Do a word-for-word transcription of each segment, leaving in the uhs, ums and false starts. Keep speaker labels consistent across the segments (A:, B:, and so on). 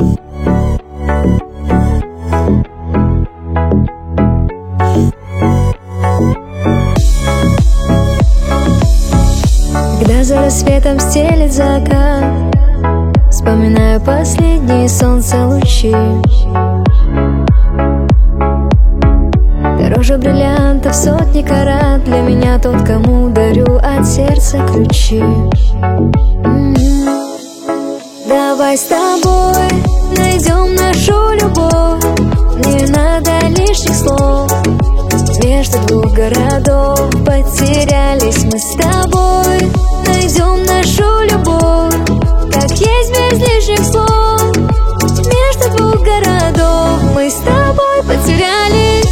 A: Когда за рассветом стелет закат, вспоминаю последние солнца лучи. Дороже бриллиантов сотни карат, для меня тот, кому дарю от сердца ключи. М-м-м. Давай с тобой найдем нашу любовь, не надо лишних слов. Между двух городов потерялись мы с тобой. Найдем нашу любовь, как есть, без лишних слов. Между двух городов мы с тобой потерялись.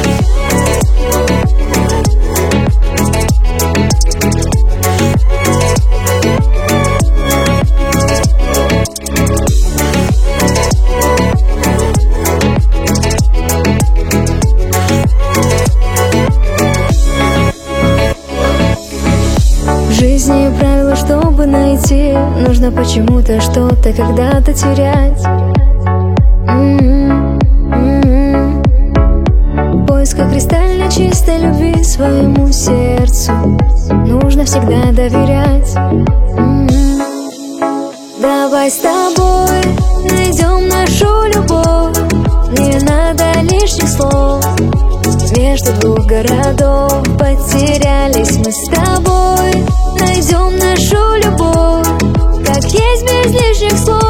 A: В жизни правила, чтобы найти, нужно почему-то что-то когда-то терять. М-м-м, м-м. В поисках кристально чистой любви своему сердцу нужно всегда доверять. М-м. Давай с тобой найдем нашу любовь, не надо лишних слов. Между двух городов потерялись мы с тобой. Найдем нашу любовь, как есть, без лишних слов.